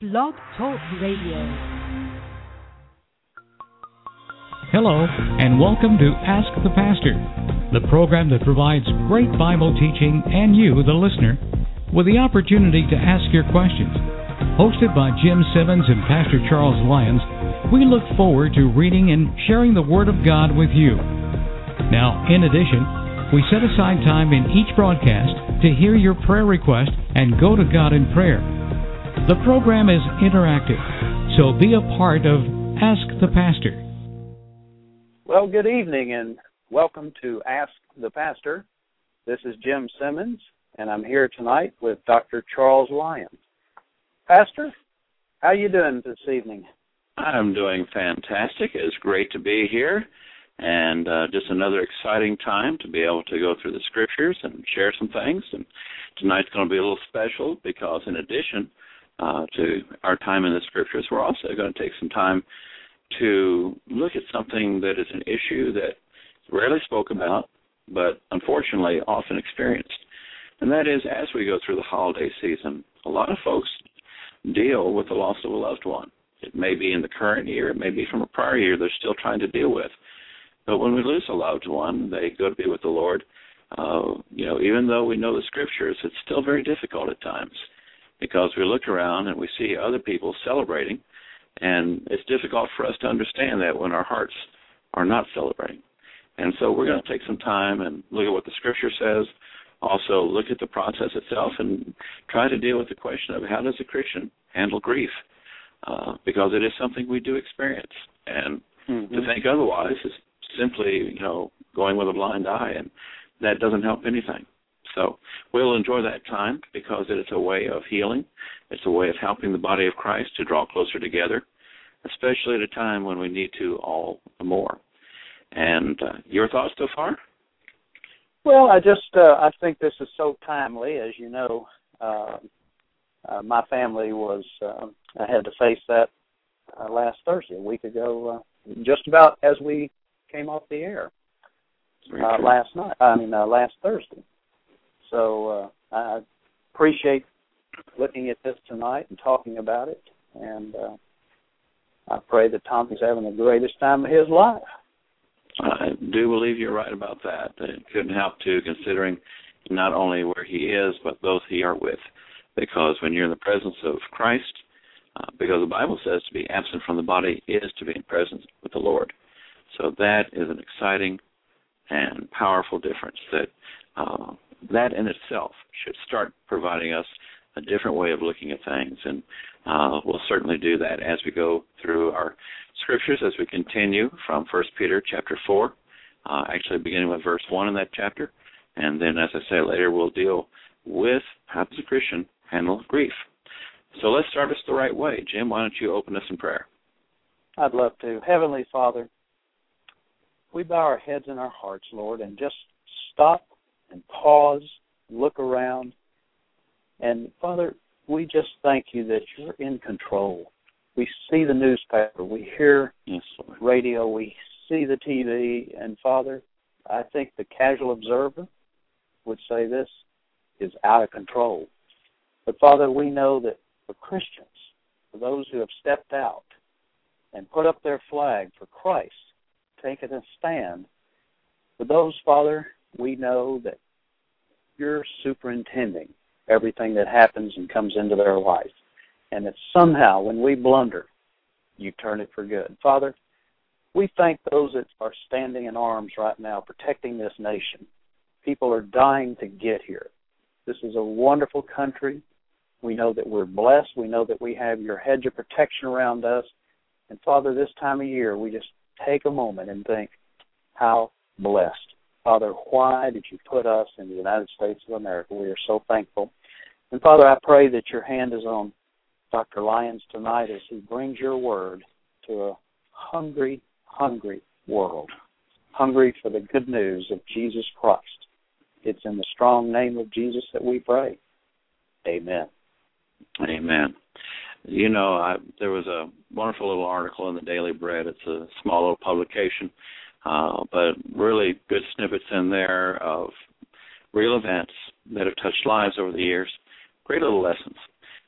Blog Talk Radio. Hello, and welcome to Ask the Pastor, the program that provides great Bible teaching and you, the listener, with the opportunity to ask your questions. Hosted by Jim Simmons and Pastor Charles Lyons, we look forward to reading and sharing the Word of God with you. Now, in addition, we set aside time in each broadcast to hear your prayer request and go to God in prayer. The program is interactive, so be a part of Ask the Pastor. Well, good evening and welcome to Ask the Pastor. This is Jim Simmons, and I'm here tonight with Dr. Charles Lyons. Pastor, how are you doing this evening? I'm doing fantastic. It's great to be here, and just another exciting time to be able to go through the Scriptures and share some things. And tonight's going to be a little special because in addition to our time in the Scriptures, we're also going to take some time to look at something that is an issue that rarely spoke about, but unfortunately often experienced. And that is, as we go through the holiday season, a lot of folks deal with the loss of a loved one. It may be in the current year, it may be from a prior year they're still trying to deal with. But when we lose a loved one, they go to be with the Lord. Even though we know the Scriptures, it's still very difficult at times because we look around and we see other people celebrating, and it's difficult for us to understand that when our hearts are not celebrating. And so we're going to take some time and look at what the Scripture says, also look at the process itself, and try to deal with the question of how does a Christian handle grief, because it is something we do experience. And to think otherwise is simply, going with a blind eye, and that doesn't help anything. So we'll enjoy that time because it is a way of healing. It's a way of helping the body of Christ to draw closer together, especially at a time when we need to all the more. And your thoughts so far? Well, I think this is so timely. As you know, my family I had to face that last Thursday, a week ago, just about as we came off the air last Thursday. So I appreciate looking at this tonight and talking about it, and I pray that Tommy's having the greatest time of his life. I do believe you're right about that. It couldn't help to, considering not only where he is, but those he are with. Because when you're in the presence of Christ, because the Bible says to be absent from the body is to be in presence with the Lord. So that is an exciting and powerful difference that in itself should start providing us a different way of looking at things. And we'll certainly do that as we go through our Scriptures, as we continue from 1 Peter chapter 4, actually beginning with verse 1 in that chapter. And then, as I say later, we'll deal with how does a Christian handle grief. So let's start us the right way. Jim, why don't you open us in prayer? I'd love to. Heavenly Father, we bow our heads and our hearts, Lord, and just stop and pause, look around. And, Father, we just thank you that you're in control. We see the newspaper, we hear radio, we see the TV, and, Father, I think the casual observer would say this is out of control. But, Father, we know that for Christians, for those who have stepped out and put up their flag for Christ, taken a stand, for those, Father, we know that you're superintending everything that happens and comes into their life. And that somehow, when we blunder, you turn it for good. Father, we thank those that are standing in arms right now, protecting this nation. People are dying to get here. This is a wonderful country. We know that we're blessed. We know that we have your hedge of protection around us. And, Father, this time of year, we just take a moment and think, how blessed. Father, why did you put us in the United States of America? We are so thankful. And, Father, I pray that your hand is on Dr. Lyons tonight as he brings your word to a hungry, hungry world, hungry for the good news of Jesus Christ. It's in the strong name of Jesus that we pray. Amen. Amen. There was a wonderful little article in the Daily Bread. It's a small little publication, but really good snippets in there of real events that have touched lives over the years. Great little lessons.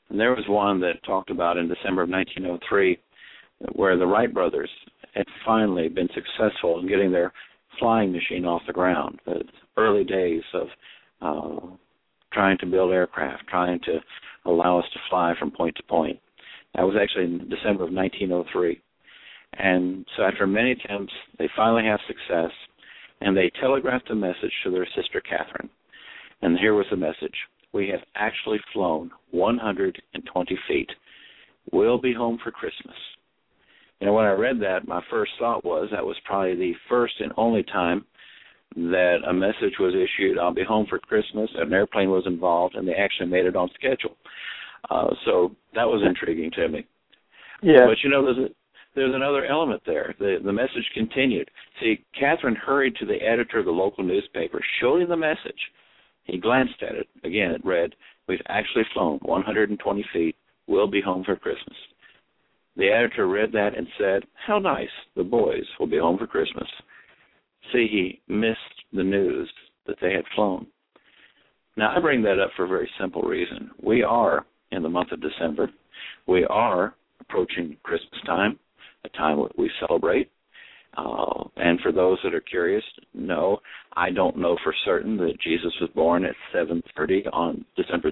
And there was one that talked about in December of 1903 where the Wright brothers had finally been successful in getting their flying machine off the ground. The early days of trying to build aircraft, trying to allow us to fly from point to point. That was actually in December of 1903. And so after many attempts, they finally have success, and they telegraphed a message to their sister Catherine. And here was the message. We have actually flown 120 feet. We'll be home for Christmas. You know, when I read that, my first thought was that was probably the first and only time that a message was issued, I'll be home for Christmas, an airplane was involved, and they actually made it on schedule. So that was intriguing to me. Yeah. But, you know, there's another element there. The message continued. See, Catherine hurried to the editor of the local newspaper, showed him the message. He glanced at it. Again, it read, we've actually flown 120 feet. We'll be home for Christmas. The editor read that and said, how nice. The boys will be home for Christmas. See, he missed the news that they had flown. Now, I bring that up for a very simple reason. We are in the month of December. We are approaching Christmas time, a time we celebrate. And for those that are curious, no, I don't know for certain that Jesus was born at 7:30 on December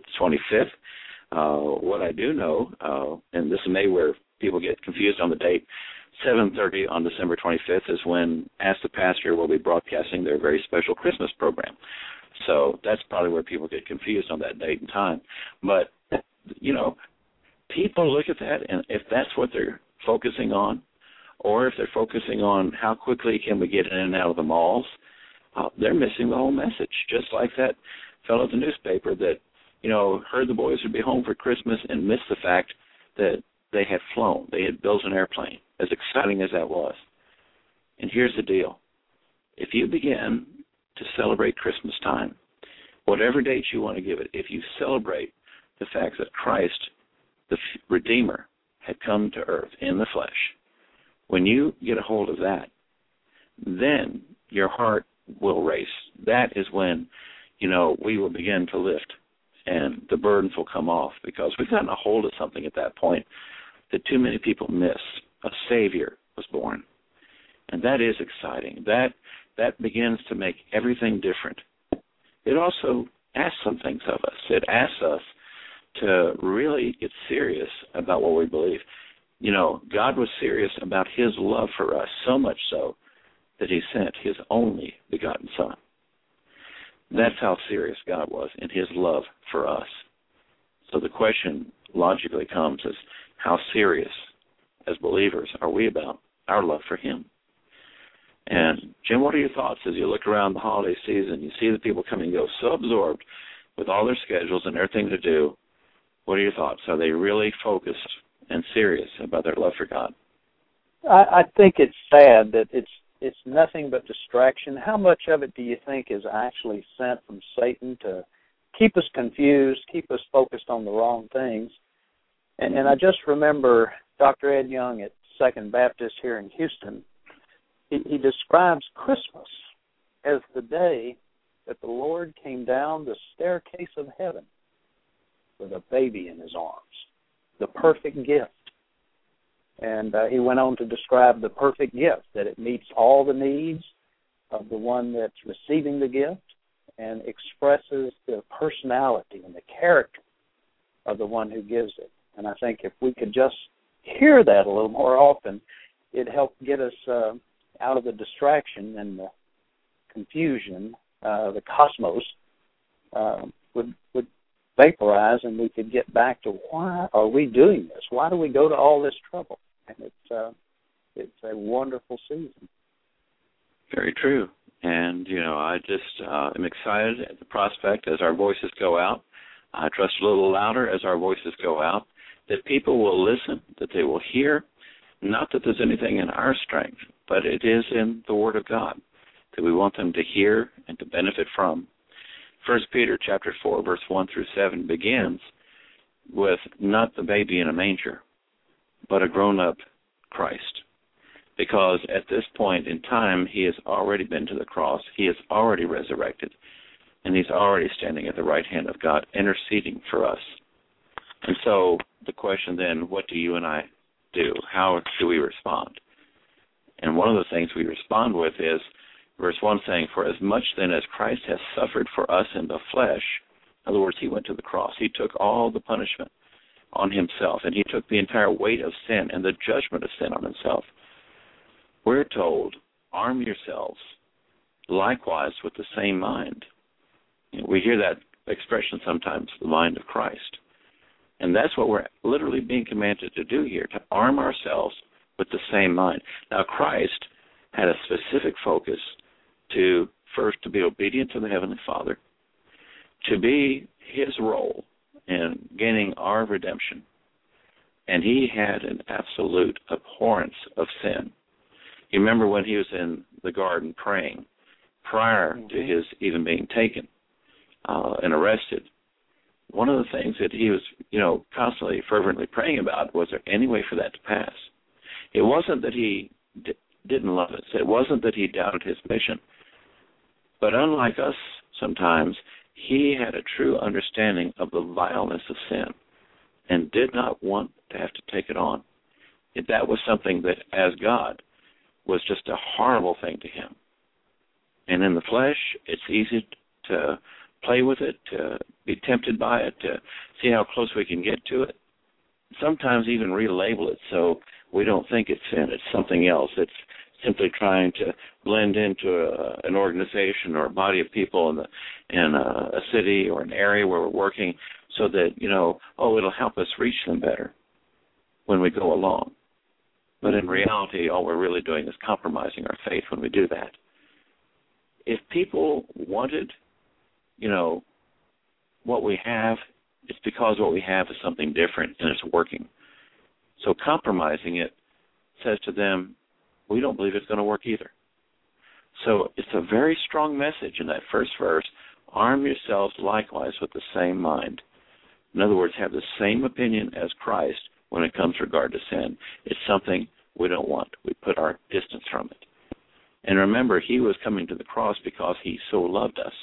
25th. What I do know, and this may where people get confused on the date, 7:30 on December 25th is when Ask the Pastor will be broadcasting their very special Christmas program. So that's probably where people get confused on that date and time. But, you know, people look at that, and if that's what they're focusing on, or if they're focusing on how quickly can we get in and out of the malls, they're missing the whole message, just like that fellow at the newspaper that, you know, heard the boys would be home for Christmas and missed the fact that they had flown. They had built an airplane, as exciting as that was. And here's the deal. If you begin to celebrate Christmas time, whatever date you want to give it, if you celebrate the fact that Christ, the Redeemer, had come to earth in the flesh, when you get a hold of that, then your heart will race. That is when, you know, we will begin to lift and the burdens will come off, because we've gotten a hold of something at that point that too many people miss. A Savior was born. And that is exciting. That begins to make everything different. It also asks some things of us. It asks us to really get serious about what we believe. You know, God was serious about his love for us, so much so that he sent his only begotten Son. That's how serious God was in his love for us. So the question logically comes is, how serious as believers are we about our love for him? And, Jim, what are your thoughts as you look around the holiday season? You see the people come and go, so absorbed with all their schedules and everything to do. What are your thoughts? Are they really focused and serious about their love for God? I think it's sad that it's nothing but distraction. How much of it do you think is actually sent from Satan to keep us confused, keep us focused on the wrong things? And I just remember Dr. Ed Young at Second Baptist here in Houston. He describes Christmas as the day that the Lord came down the staircase of heaven with a baby in his arms, the perfect gift. And he went on to describe the perfect gift, that it meets all the needs of the one that's receiving the gift and expresses the personality and the character of the one who gives it. And I think if we could just hear that a little more often, it'd help get us out of the distraction and the confusion. The cosmos would vaporize, and we could get back to, why are we doing this? Why do we go to all this trouble? And it's a wonderful season. Very true. And, you know, I just am excited at the prospect as our voices go out. I trust a little louder as our voices go out, that people will listen, that they will hear, not that there's anything in our strength, but it is in the Word of God that we want them to hear and to benefit from. 1 Peter chapter 4, verse 1 through 7 begins with not the baby in a manger, but a grown-up Christ. Because at this point in time, he has already been to the cross, he is already resurrected, and he's already standing at the right hand of God, interceding for us. And so the question then, what do you and I do? How do we respond? And one of the things we respond with is verse 1 saying, for as much then as Christ has suffered for us in the flesh, in other words, he went to the cross. He took all the punishment on himself, and he took the entire weight of sin and the judgment of sin on himself. We're told, arm yourselves likewise with the same mind. We hear that expression sometimes, the mind of Christ. And that's what we're literally being commanded to do here, to arm ourselves with the same mind. Now, Christ had a specific focus to, first, to be obedient to the Heavenly Father, to be his role in gaining our redemption. And he had an absolute abhorrence of sin. You remember when he was in the garden praying, prior to his even being taken and arrested, one of the things that he was, constantly, fervently praying about, was there any way for that to pass? It wasn't that he didn't love us. It wasn't that he doubted his mission. But unlike us sometimes, he had a true understanding of the vileness of sin and did not want to have to take it on. That was something that, as God, was just a horrible thing to him. And in the flesh, it's easy to play with it, to be tempted by it, to see how close we can get to it. Sometimes even relabel it so we don't think it's sin. It's something else. It's simply trying to blend into an organization or a body of people in a city or an area where we're working so that, it'll help us reach them better when we go along. But in reality, all we're really doing is compromising our faith when we do that. If people wanted, what we have, it's because what we have is something different and it's working. So compromising it says to them, we don't believe it's going to work either. So it's a very strong message in that first verse, arm yourselves likewise with the same mind. In other words, have the same opinion as Christ when it comes regard to sin. It's something we don't want. We put our distance from it. And remember, he was coming to the cross because he so loved us.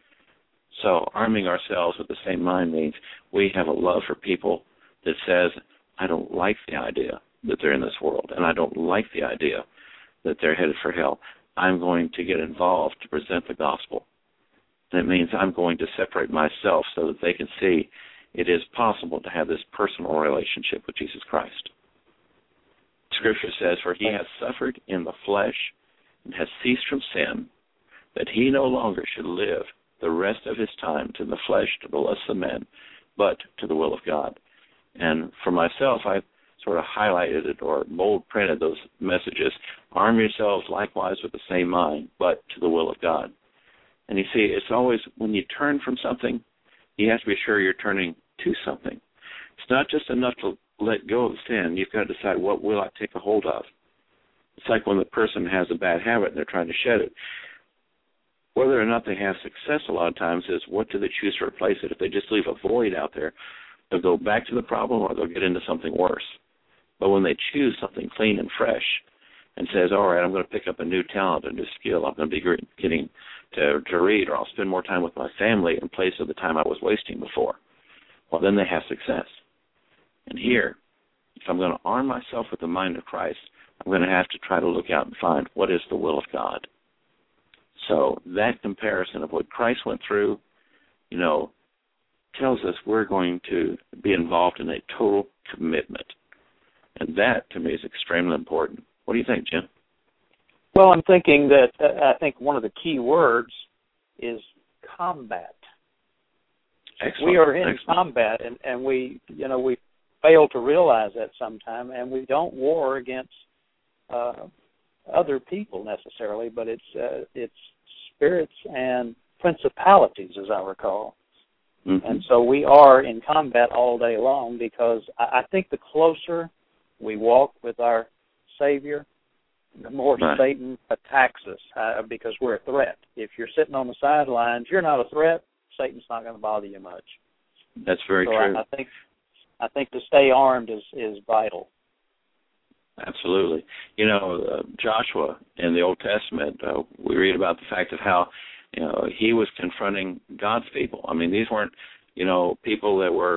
So arming ourselves with the same mind means we have a love for people that says, I don't like the idea that they're in this world, and I don't like the idea that they're headed for hell. I'm going to get involved to present the gospel. And it means I'm going to separate myself so that they can see it is possible to have this personal relationship with Jesus Christ. Scripture says, for he has suffered in the flesh and has ceased from sin, that he no longer should live the rest of his time to the flesh, to the lusts of men, but to the will of God. And for myself, I sort of highlighted it or bold printed those messages. Arm yourselves likewise with the same mind, but to the will of God. And you see, it's always when you turn from something, you have to be sure you're turning to something. It's not just enough to let go of sin. You've got to decide, what will I take a hold of? It's like when the person has a bad habit and they're trying to shed it. Whether or not they have success a lot of times is what do they choose to replace it. If they just leave a void out there, they'll go back to the problem or they'll get into something worse. But when they choose something clean and fresh and says, all right, I'm going to pick up a new talent, a new skill, I'm going to be getting to read, or I'll spend more time with my family in place of the time I was wasting before, well, then they have success. And here, if I'm going to arm myself with the mind of Christ, I'm going to have to try to look out and find what is the will of God. So that comparison of what Christ went through, tells us we're going to be involved in a total commitment. And that, to me, is extremely important. What do you think, Jim? Well, I'm thinking that I think one of the key words is combat. Excellent. We are in combat, and we fail to realize that sometime, and we don't war against other people necessarily, but it's spirits and principalities, as I recall. Mm-hmm. And so we are in combat all day long, because I think the closer we walk with our Savior, the more Satan attacks us because we're a threat. If you're sitting on the sidelines, you're not a threat. Satan's not going to bother you much. That's very true. I think to stay armed is vital. Absolutely. Joshua in the Old Testament, we read about the fact of how, he was confronting God's people. I mean, these weren't, people that were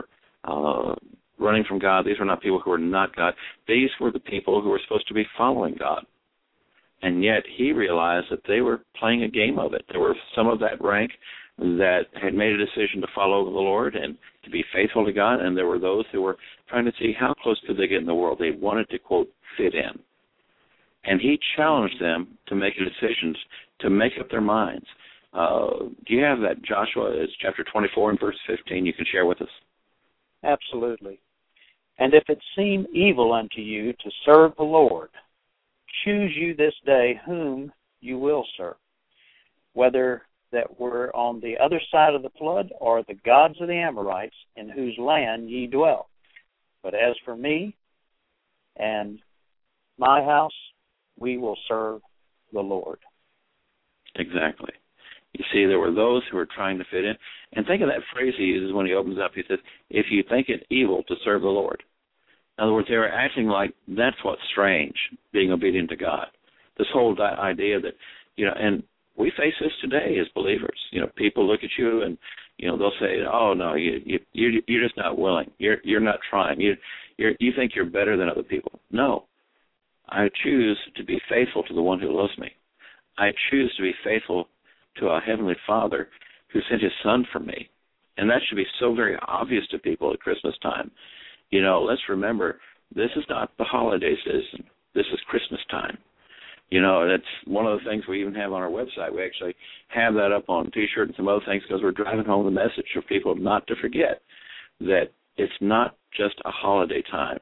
running from God. These were not people who were not God. These were the people who were supposed to be following God. And yet he realized that they were playing a game of it. There were some of that rank that had made a decision to follow the Lord and to be faithful to God, and there were those who were trying to see how close could they get in the world. They wanted to, quote, fit in. And he challenged them to make decisions, to make up their minds. Do you have that, Joshua? It's chapter 24 and verse 15 you can share with us? Absolutely. And if it seem evil unto you to serve the Lord, choose you this day whom you will serve, whether that were on the other side of the flood or the gods of the Amorites in whose land ye dwell. But as for me and my house, we will serve the Lord. Exactly. You see, there were those who were trying to fit in. And think of that phrase he uses when he opens up. He says, if you think it evil to serve the Lord. In other words, they were acting like that's what's strange, being obedient to God. This whole idea that, and we face this today as believers. People look at you and, they'll say, oh, no, you're just not willing. You're not trying. You think you're better than other people. No. I choose to be faithful to the one who loves me. I choose to be faithful to a Heavenly Father who sent His Son for me. And that should be so very obvious to people at Christmas time. Let's remember, this is not the holiday season. This is Christmas time. That's one of the things we even have on our website. We actually have that up on T-shirt and some other things because we're driving home the message for people not to forget that it's not just a holiday time.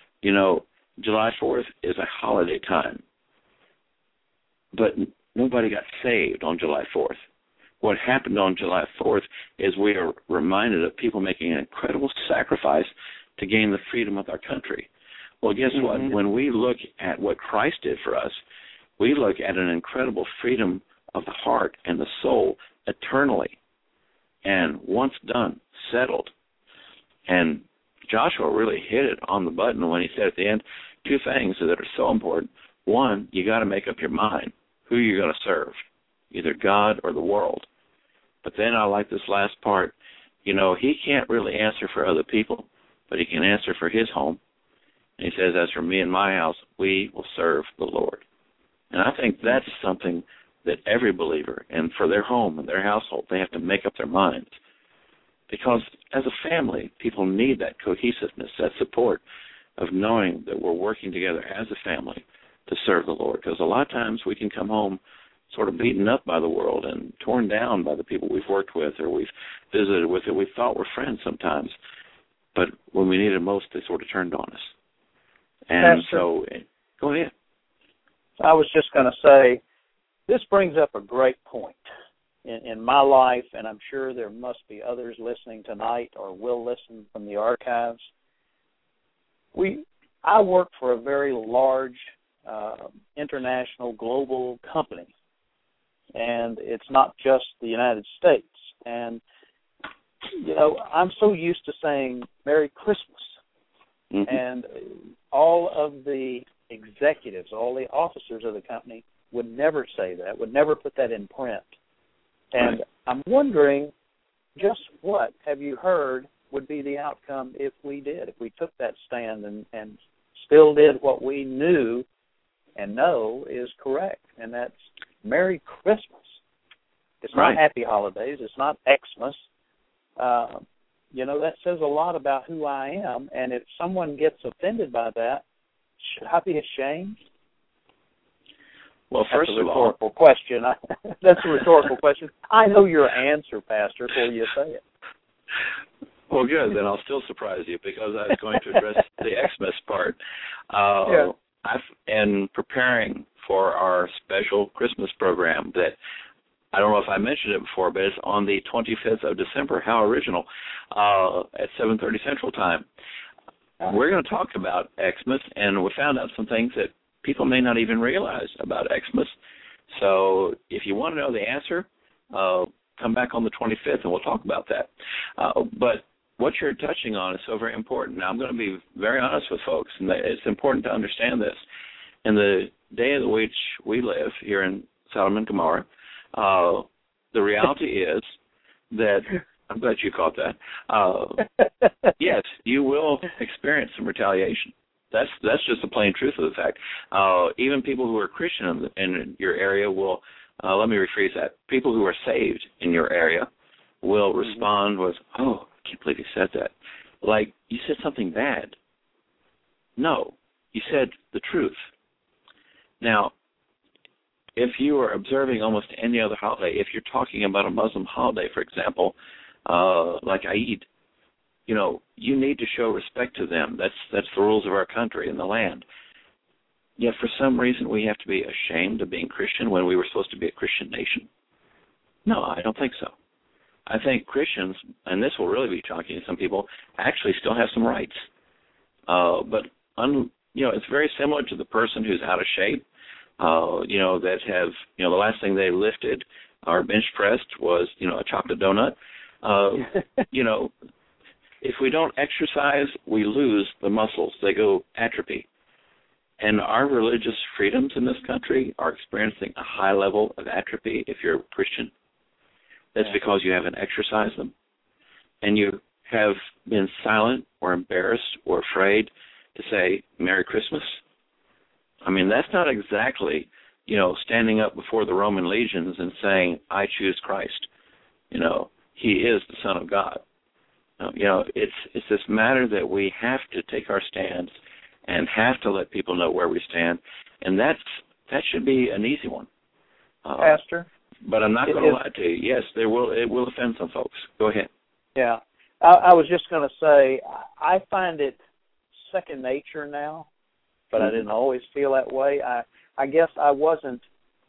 July 4th is a holiday time. But nobody got saved on July 4th. What happened on July 4th is we are reminded of people making an incredible sacrifice to gain the freedom of our country. Well, guess what? When we look at what Christ did for us, we look at an incredible freedom of the heart and the soul eternally. And once done, settled. And Joshua really hit it on the button when he said at the end, two things that are so important. One, you got to make up your mind who you're going to serve, either God or the world. But then I like this last part. He can't really answer for other people, but he can answer for his home. And he says, as for me and my house, we will serve the Lord. And I think that's something that every believer, and for their home and their household, they have to make up their minds. Because as a family, people need that cohesiveness, that support of knowing that we're working together as a family to serve the Lord. Because a lot of times we can come home sort of beaten up by the world and torn down by the people we've worked with or we've visited with that we thought were friends sometimes. But when we needed most, they sort of turned on us. And so, go ahead. I was just going to say, this brings up a great point. In my life, and I'm sure there must be others listening tonight or will listen from the archives, I work for a very large international global company, and it's not just the United States. And, I'm so used to saying Merry Christmas, and all of the executives, all the officers of the company would never say that, would never put that in print. And I'm wondering, just what have you heard would be the outcome if we took that stand and still did what we knew and know is correct, and that's Merry Christmas. It's not Happy Holidays. It's not Xmas. That says a lot about who I am, and if someone gets offended by that, should I be ashamed? Well, first of all, that's a rhetorical question. That's a rhetorical question. I know your answer, Pastor, before you say it. Well, good. Then I'll still surprise you because I was going to address the Xmas part. In preparing for our special Christmas program that I don't know if I mentioned it before, but it's on the 25th of December. How original! At 7:30 Central Time. We're going to talk about Xmas, and we found out some things that people may not even realize about Xmas. So if you want to know the answer, come back on the 25th, and we'll talk about that. But what you're touching on is so very important. Now, I'm going to be very honest with folks, and it's important to understand this. In the day in which we live here in Sodom and Gomorrah, the reality is that I'm glad you caught that. Yes, you will experience some retaliation. That's just the plain truth of the fact. Even people who are Christian in your area will, let me rephrase that, people who are saved in your area will respond with, oh, I can't believe you said that. Like, you said something bad. No, you said the truth. Now, if you are observing almost any other holiday, if you're talking about a Muslim holiday, for example, like Eid, you need to show respect to them. That's the rules of our country and the land. Yet for some reason we have to be ashamed of being Christian when we were supposed to be a Christian nation. No, I don't think so. I think Christians, and this will really be shocking to some people, actually still have some rights. But it's very similar to the person who's out of shape. That have, the last thing they lifted or bench pressed was, a chocolate donut. If we don't exercise, we lose the muscles. They go atrophy. And our religious freedoms in this country are experiencing a high level of atrophy if you're a Christian. That's because you haven't exercised them. And you have been silent or embarrassed or afraid to say Merry Christmas. I mean, that's not exactly, standing up before the Roman legions and saying, I choose Christ. He is the Son of God. It's this matter that we have to take our stands and have to let people know where we stand, and that should be an easy one. Pastor? But I'm not going to lie to you. Yes, it will offend some folks. Go ahead. Yeah. I was just going to say, I find it second nature now, but I didn't always feel that way. I guess I wasn't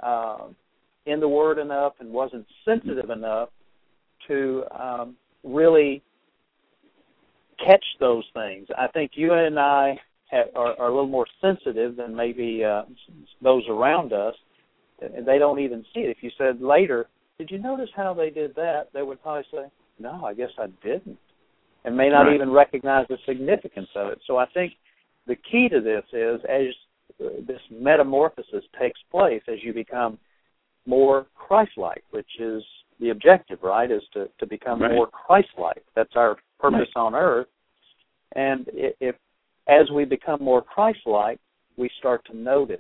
in the Word enough and wasn't sensitive enough to really catch those things. I think you and I are a little more sensitive than maybe those around us. They don't even see it. If you said later, did you notice how they did that? They would probably say, no, I guess I didn't, and may not even recognize the significance of it. So I think the key to this is as this metamorphosis takes place, as you become more Christ-like, which is the objective, right, is to become more Christ-like. That's our purpose on earth. And if as we become more Christ-like, we start to notice.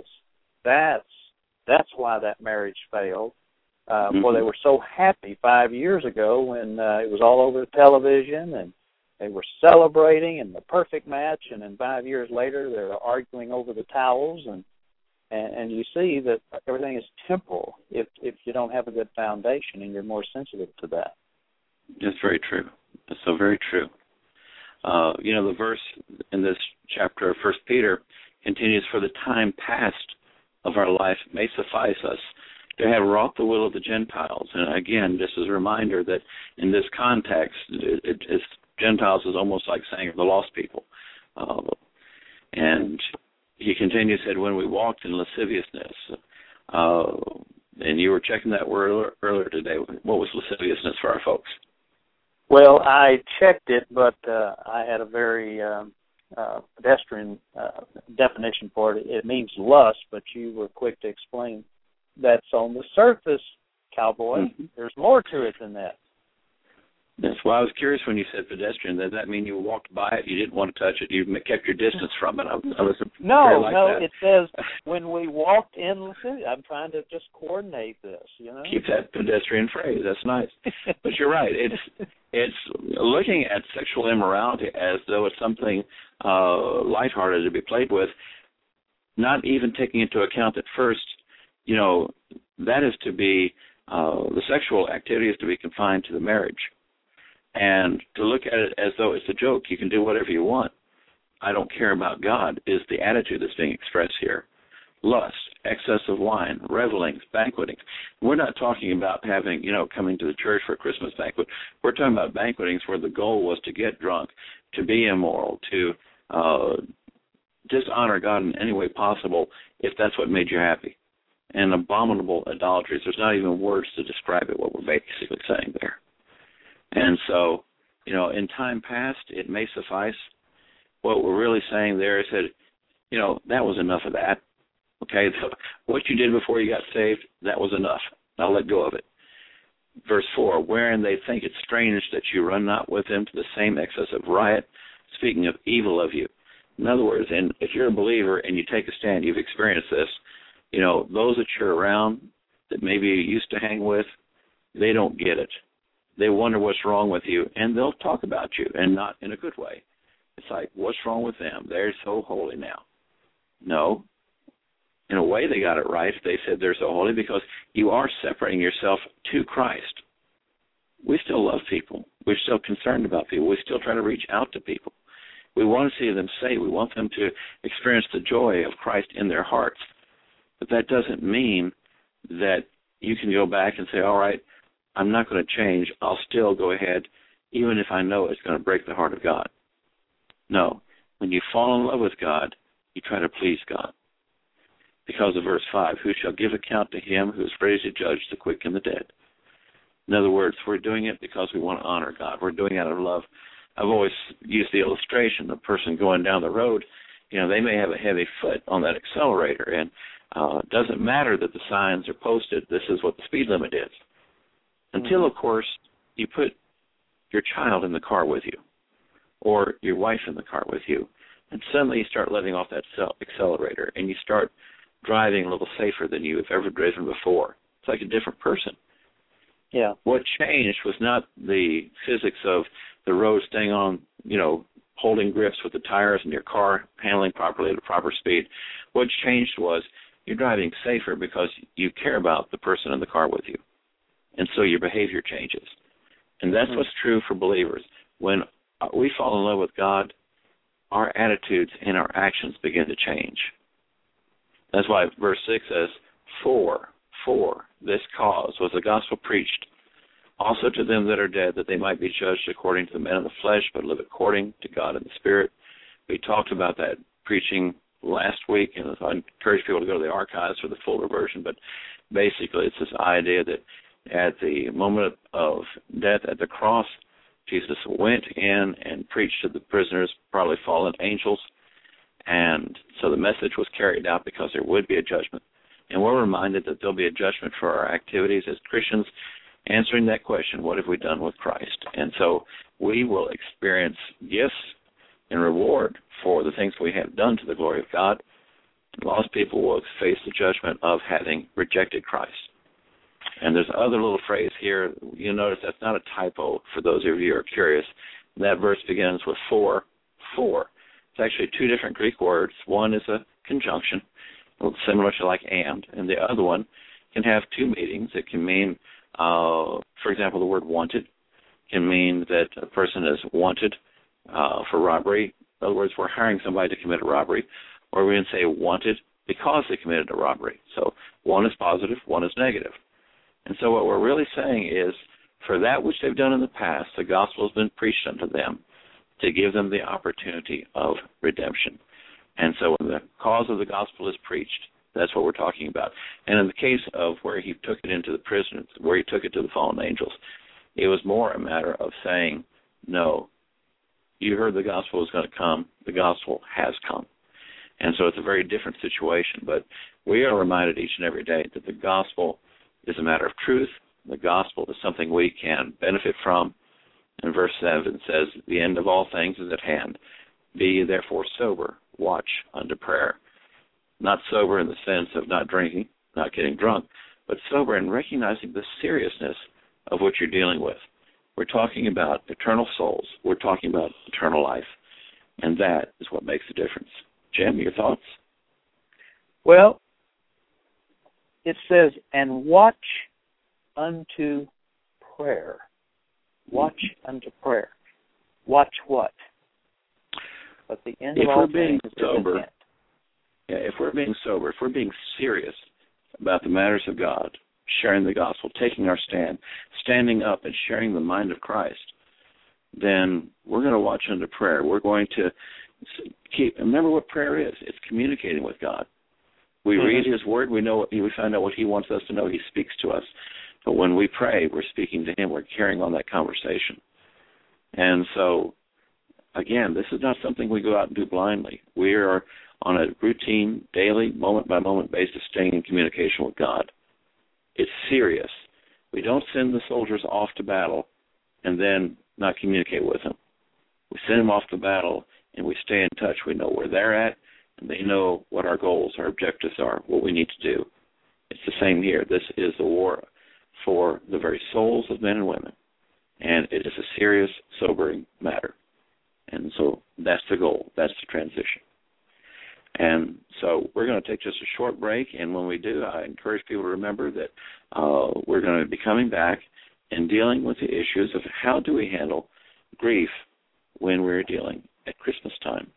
That's why that marriage failed. Well, they were so happy 5 years ago when it was all over the television and they were celebrating and the perfect match, and then 5 years later they're arguing over the towels, and you see that everything is temporal if you don't have a good foundation and you're more sensitive to that. That's very true. That's so very true. The verse in this chapter of 1 Peter continues, for the time past of our life may suffice us to have wrought the will of the Gentiles. And again, just as a reminder that in this context, Gentiles is almost like saying the lost people. And he continues, said, when we walked in lasciviousness, and you were checking that word earlier today, what was lasciviousness for our folks? Well, I checked it, but I had a very pedestrian definition for it. It means lust, but you were quick to explain that's on the surface, cowboy. There's more to it than that. That's why I was curious when you said pedestrian. Does that mean you walked by it, you didn't want to touch it, you kept your distance from it? No, it says when we walked in the city. I'm trying to just coordinate this, Keep that pedestrian phrase. That's nice. But you're right. It's looking at sexual immorality as though it's something lighthearted to be played with, not even taking into account that first, that is to be, the sexual activity is to be confined to the marriage. And to look at it as though it's a joke, you can do whatever you want, I don't care about God, is the attitude that's being expressed here. Lust, excess of wine, revelings, banquetings. We're not talking about having, coming to the church for a Christmas banquet. We're talking about banquetings where the goal was to get drunk, to be immoral, to dishonor God in any way possible if that's what made you happy. And abominable idolatries. There's not even words to describe it, what we're basically saying there. And so, in time past, it may suffice. What we're really saying there is that, that was enough of that. Okay, what you did before you got saved, that was enough. Now let go of it. Verse 4, wherein they think it strange that you run not with them to the same excess of riot, speaking of evil of you. In other words, and if you're a believer and you take a stand, you've experienced this, those that you're around that maybe you used to hang with, they don't get it. They wonder what's wrong with you, and they'll talk about you, and not in a good way. It's like, what's wrong with them? They're so holy now. No. In a way, they got it right if they said they're so holy, because you are separating yourself to Christ. We still love people. We're still concerned about people. We still try to reach out to people. We want to see them saved. We want them to experience the joy of Christ in their hearts. But that doesn't mean that you can go back and say, all right, I'm not going to change. I'll still go ahead, even if I know it's going to break the heart of God. No. When you fall in love with God, you try to please God. Because of verse 5, who shall give account to him who is ready to judge the quick and the dead. In other words, we're doing it because we want to honor God. We're doing it out of love. I've always used the illustration, the person going down the road, they may have a heavy foot on that accelerator, and it doesn't matter that the signs are posted, this is what the speed limit is. Until, of course, you put your child in the car with you, or your wife in the car with you, and suddenly you start letting off that accelerator, and you start driving a little safer than you've ever driven before. It's like a different person. Yeah. What changed was not the physics of the road staying on, holding grips with the tires and your car handling properly at a proper speed. What changed was you're driving safer because you care about the person in the car with you. And so your behavior changes. And that's what's true for believers. When we fall in love with God, our attitudes and our actions begin to change. That's why verse 6 says, For this cause was the gospel preached also to them that are dead, that they might be judged according to the men of the flesh, but live according to God in the Spirit. We talked about that preaching last week, and I encourage people to go to the archives for the fuller version, but basically it's this idea that at the moment of death at the cross, Jesus went in and preached to the prisoners, probably fallen angels, and so the message was carried out because there would be a judgment. And we're reminded that there'll be a judgment for our activities as Christians, answering that question, what have we done with Christ? And so we will experience gifts and reward for the things we have done to the glory of God. And lost people will face the judgment of having rejected Christ. And there's another little phrase here. You'll notice that's not a typo for those of you who are curious. That verse begins with for. It's actually two different Greek words. One is a conjunction, similar to like and the other one can have two meanings. It can mean, for example, the word wanted can mean that a person is wanted for robbery. In other words, we're hiring somebody to commit a robbery, or we can say wanted because they committed a robbery. So one is positive, one is negative. And so what we're really saying is, for that which they've done in the past, the gospel has been preached unto them to give them the opportunity of redemption. And so when the cause of the gospel is preached, that's what we're talking about. And in the case of where he took it into the prison, where he took it to the fallen angels, it was more a matter of saying, no, you heard the gospel was going to come. The gospel has come. And so it's a very different situation. But we are reminded each and every day that the gospel is a matter of truth. The gospel is something we can benefit from. And verse 7 says, the end of all things is at hand. Be ye therefore sober, watch unto prayer. Not sober in the sense of not drinking, not getting drunk, but sober in recognizing the seriousness of what you're dealing with. We're talking about eternal souls. We're talking about eternal life. And that is what makes the difference. Jim, your thoughts? Well, it says, and watch unto prayer. Watch unto prayer. Watch what? But the end of all things is sober. If we're being sober, if we're being serious about the matters of God, sharing the gospel, taking our stand, standing up and sharing the mind of Christ, then we're going to watch unto prayer. We're going to remember what prayer is. It's communicating with God. We read his word, we find out what he wants us to know. He speaks to us. But when we pray, we're speaking to him. We're carrying on that conversation. And so, again, this is not something we go out and do blindly. We are on a routine, daily, moment-by-moment basis staying in communication with God. It's serious. We don't send the soldiers off to battle and then not communicate with them. We send them off to battle, and we stay in touch. We know where they're at, and they know what our goals, our objectives are, what we need to do. It's the same here. This is a war for the very souls of men and women, and it is a serious, sobering matter. And so that's the goal. That's the transition. And so we're going to take just a short break, and when we do, I encourage people to remember that we're going to be coming back and dealing with the issues of how do we handle grief when we're dealing at Christmas time.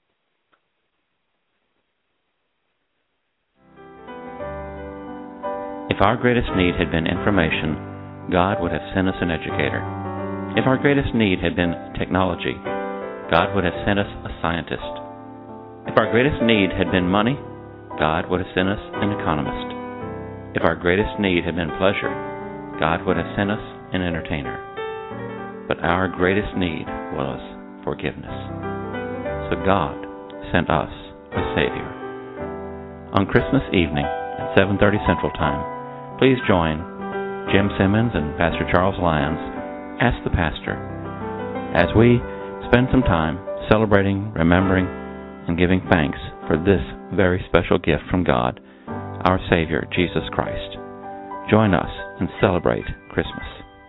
If our greatest need had been information, God would have sent us an educator. If our greatest need had been technology, God would have sent us a scientist. If our greatest need had been money, God would have sent us an economist. If our greatest need had been pleasure, God would have sent us an entertainer. But our greatest need was forgiveness. So God sent us a Savior. On Christmas evening at 7:30 Central Time, please join Jim Simmons and Pastor Charles Lyons, Ask the Pastor, as we spend some time celebrating, remembering, and giving thanks for this very special gift from God, our Savior, Jesus Christ. Join us and celebrate Christmas.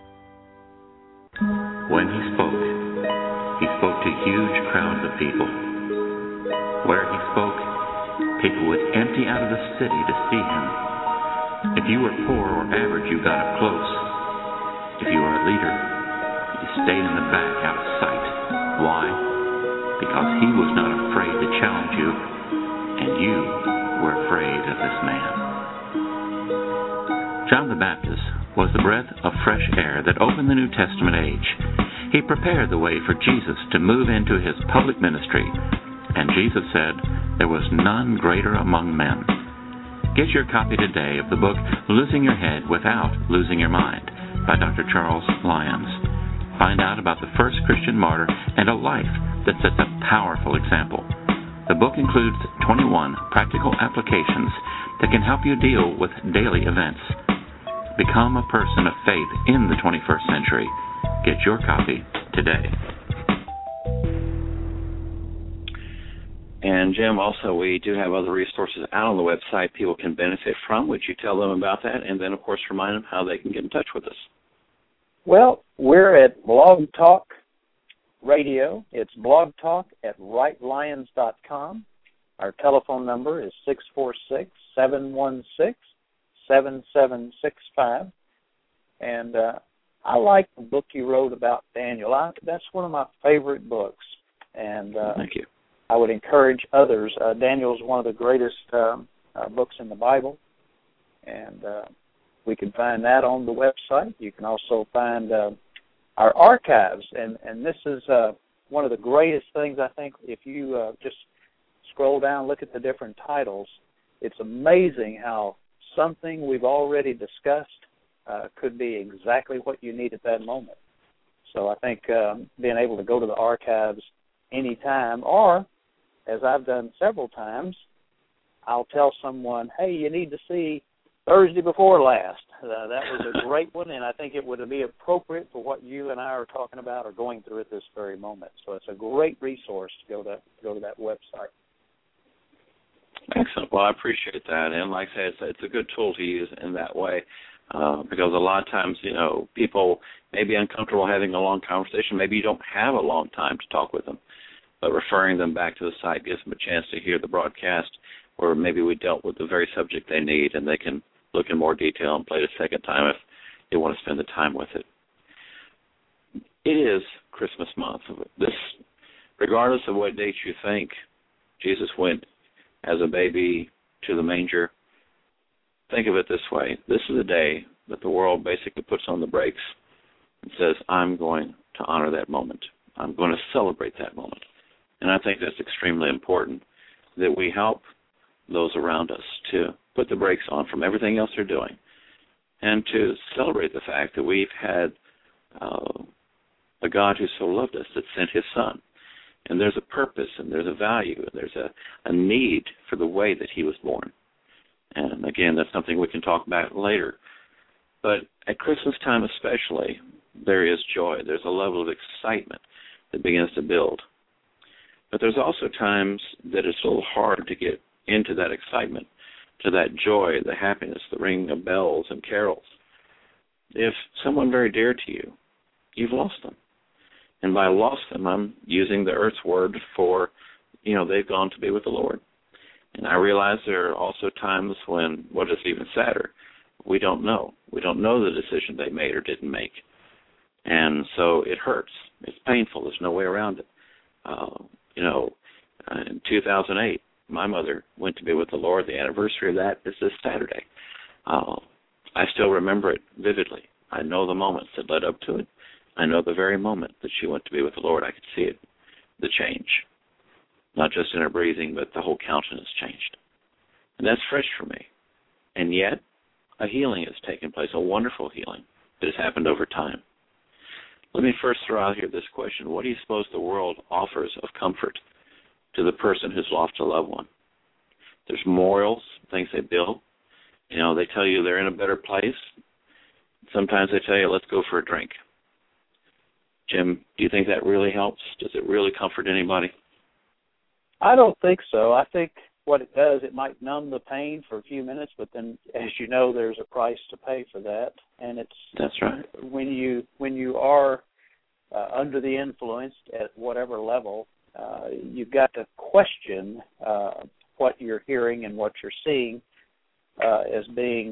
When he spoke to huge crowds of people. Where he spoke, people would empty out of the city to see him. If you were poor or average, you got up close. If you were a leader, you stayed in the back out of sight. Why? Because he was not afraid to challenge you, and you were afraid of this man. John the Baptist was the breath of fresh air that opened the New Testament age. He prepared the way for Jesus to move into his public ministry, and Jesus said, "There was none greater among men." Get your copy today of the book Losing Your Head Without Losing Your Mind by Dr. Charles Lyons. Find out about the first Christian martyr and a life that sets a powerful example. The book includes 21 practical applications that can help you deal with daily events. Become a person of faith in the 21st century. Get your copy today. And Jim, also, we do have other resources out on the website people can benefit from. Would you tell them about that? And then, of course, remind them how they can get in touch with us. Well, we're at Blog Talk Radio. It's Blog Talk at rightlions.com. Our telephone number is 646-716-7765. And I like the book you wrote about Daniel. That's one of my favorite books. And thank you. I would encourage others. Daniel is one of the greatest books in the Bible, and we can find that on the website. You can also find our archives, and this is one of the greatest things, I think, if you just scroll down, look at the different titles. It's amazing how something we've already discussed could be exactly what you need at that moment. So I think being able to go to the archives anytime, or as I've done several times, I'll tell someone, hey, you need to see Thursday Before Last. That was a great one, and I think it would be appropriate for what you and I are talking about or going through at this very moment. So it's a great resource to go to that website. Excellent. Well, I appreciate that. And like I said, it's a good tool to use in that way because a lot of times, people may be uncomfortable having a long conversation. Maybe you don't have a long time to talk with them. But referring them back to the site gives them a chance to hear the broadcast, or maybe we dealt with the very subject they need, and they can look in more detail and play it a second time if they want to spend the time with it. It is Christmas month. This, regardless of what date you think Jesus went as a baby to the manger, think of it this way. This is a day that the world basically puts on the brakes and says, I'm going to honor that moment. I'm going to celebrate that moment. And I think that's extremely important, that we help those around us to put the brakes on from everything else they're doing and to celebrate the fact that we've had a God who so loved us that sent his Son. And there's a purpose and there's a value and there's a need for the way that he was born. And, again, that's something we can talk about later. But at Christmas time especially, there is joy. There's a level of excitement that begins to build. But there's also times that it's a little hard to get into that excitement, to that joy, the happiness, the ringing of bells and carols. If someone very dear to you, you've lost them. And by lost them, I'm using the earth's word for, they've gone to be with the Lord. And I realize there are also times when, what is even sadder, we don't know. We don't know the decision they made or didn't make. And so it hurts. It's painful. There's no way around it. In 2008, my mother went to be with the Lord. The anniversary of that is this Saturday. I still remember it vividly. I know the moments that led up to it. I know the very moment that she went to be with the Lord. I could see it, the change. Not just in her breathing, but the whole countenance changed. And that's fresh for me. And yet, a healing has taken place, a wonderful healing that has happened over time. Let me first throw out here this question. What do you suppose the world offers of comfort to the person who's lost a loved one? There's memorials, things they build. They tell you they're in a better place. Sometimes they tell you, let's go for a drink. Jim, do you think that really helps? Does it really comfort anybody? I don't think so. I think what it does, it might numb the pain for a few minutes, but then, as you know, there's a price to pay for that. And that's right. When you are under the influence at whatever level, you've got to question what you're hearing and what you're seeing as being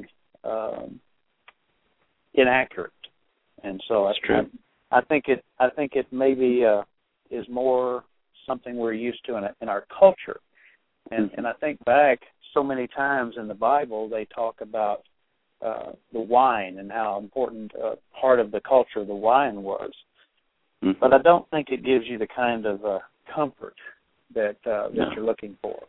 inaccurate. And so that's true. I think it maybe is more something we're used to in our culture. And I think back so many times in the Bible, they talk about the wine and how important part of the culture the wine was. Mm-hmm. But I don't think it gives you the kind of comfort that you're looking for.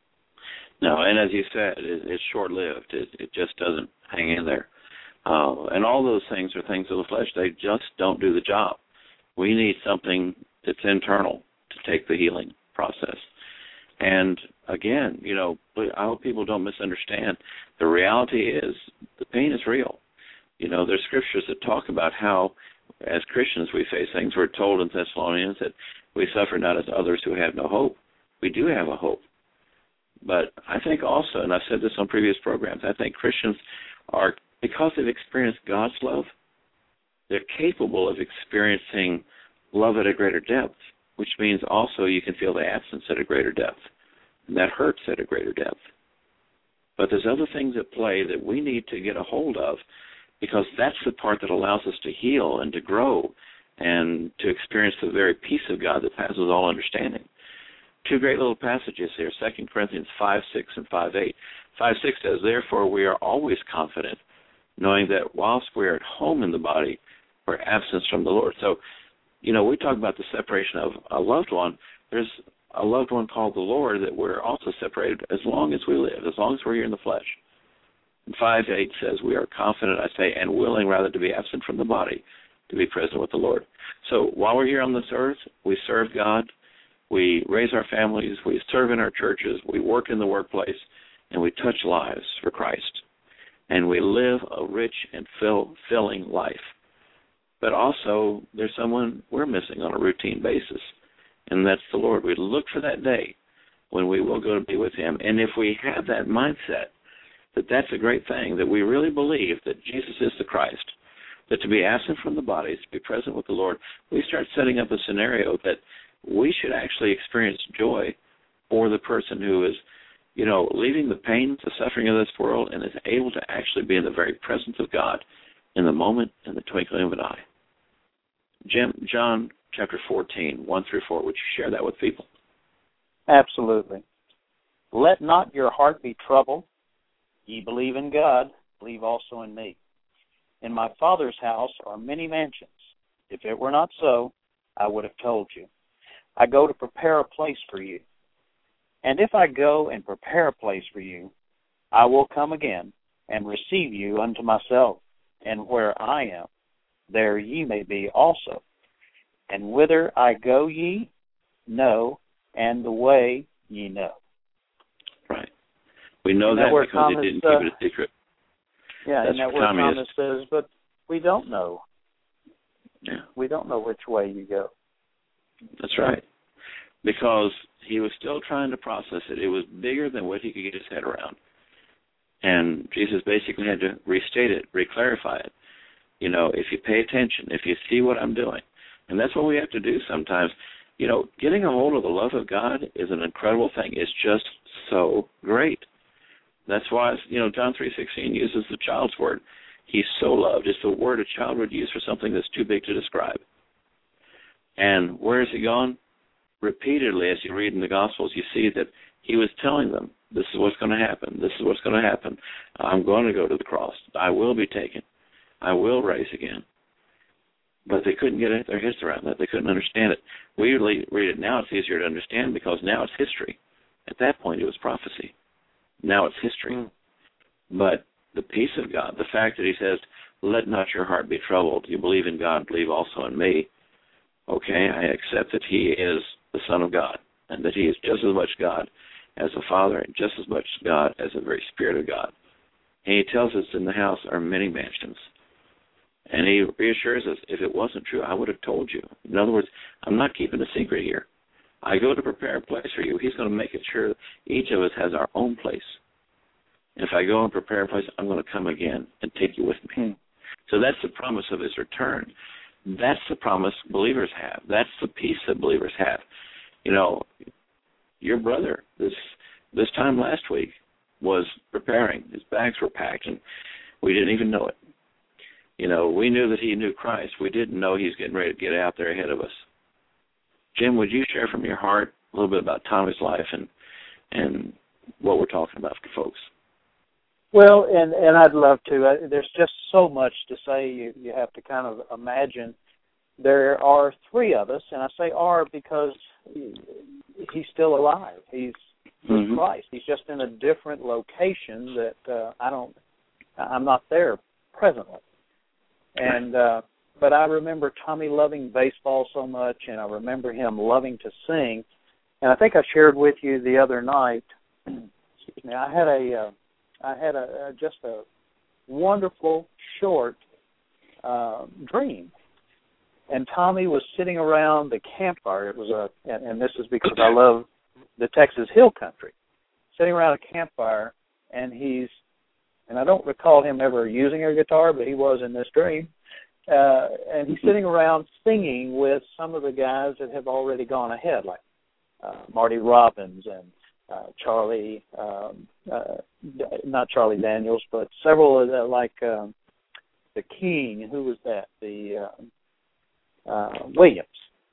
No, and as you said, it's short-lived. It just doesn't hang in there. And all those things are things of the flesh. They just don't do the job. We need something that's internal to take the healing process. And again, I hope people don't misunderstand. The reality is the pain is real. There's scriptures that talk about how, as Christians, we face things. We're told in Thessalonians that we suffer not as others who have no hope. We do have a hope. But I think also, and I've said this on previous programs, I think Christians are, because they've experienced God's love, they're capable of experiencing love at a greater depth, which means also you can feel the absence at a greater depth. And that hurts at a greater depth. But there's other things at play that we need to get a hold of, because that's the part that allows us to heal and to grow and to experience the very peace of God that passes all understanding. Two great little passages here, 2 Corinthians 5:6 and 5:8. 5:6 says, "Therefore we are always confident, knowing that whilst we are at home in the body, we're absent from the Lord." So, we talk about the separation of a loved one. There's a loved one called the Lord that we're also separated as long as we live, as long as we're here in the flesh. And 5:8 says, "We are confident, I say, and willing rather to be absent from the body, to be present with the Lord." So while we're here on this earth, we serve God, we raise our families, we serve in our churches, we work in the workplace, and we touch lives for Christ. And we live a rich and filling life. But also, there's someone we're missing on a routine basis, and that's the Lord. We look for that day when we will go to be with Him. And if we have that mindset, that that's a great thing, that we really believe that Jesus is the Christ, that to be absent from the body is to be present with the Lord, we start setting up a scenario that we should actually experience joy for the person who is, leaving the pain, the suffering of this world, and is able to actually be in the very presence of God in the moment, in the twinkling of an eye. Jim, John chapter 14, 1-4, would you share that with people? Absolutely. "Let not your heart be troubled. Ye believe in God, believe also in me. In my Father's house are many mansions. If it were not so, I would have told you. I go to prepare a place for you. And if I go and prepare a place for you, I will come again and receive you unto myself, and where I am, there ye may be also. And whither I go ye know, and the way ye know." Right. We know that because He didn't keep it a secret. Yeah, and that word Thomas says, but we don't know. Yeah. We don't know which way you go. That's right. Because he was still trying to process it. It was bigger than what he could get his head around. And Jesus basically had to restate it, reclarify it. You know, if you pay attention, if you see what I'm doing. And that's what we have to do sometimes. You know, getting a hold of the love of God is an incredible thing. It's just so great. That's why, John 3:16 uses the child's word. He's so loved. It's the word a child would use for something that's too big to describe. And where has he gone? Repeatedly, as you read in the Gospels, you see that he was telling them, this is what's going to happen. This is what's going to happen. I'm going to go to the cross. I will be taken. I will rise again. But they couldn't get their heads around that. They couldn't understand it. We read it now. It's easier to understand because now it's history. At that point, it was prophecy. Now it's history. But the peace of God, the fact that he says, let not your heart be troubled. You believe in God, believe also in me. Okay, I accept that he is the Son of God and that he is just as much God as the Father and just as much God as the very Spirit of God. And he tells us in the house are many mansions. And he reassures us, if it wasn't true, I would have told you. In other words, I'm not keeping a secret here. I go to prepare a place for you. He's going to make it sure that each of us has our own place. And if I go and prepare a place, I'm going to come again and take you with me. So that's the promise of his return. That's the promise believers have. That's the peace that believers have. You know, your brother, this time last week, was preparing. His bags were packed, and we didn't even know it. You know, we knew that he knew Christ. We didn't know he was getting ready to get out there ahead of us. Jim, would you share from your heart a little bit about Tommy's life and what we're talking about for folks? Well, and I'd love to. There's just so much to say. You have to kind of imagine. There are three of us, and I say are because he's still alive. He's Christ. He's just in a different location that I'm not there presently. And but I remember Tommy loving baseball so much, and I remember him loving to sing. And I think I shared with you the other night. Excuse me. I had just a wonderful short dream. And Tommy was sitting around the campfire. It was and this is because I love the Texas Hill Country. Sitting around a campfire, and I don't recall him ever using a guitar, but he was in this dream. And he's sitting around singing with some of the guys that have already gone ahead, like Marty Robbins and Charlie, not Charlie Daniels, but several of the, like the King. Who was that? The Williams.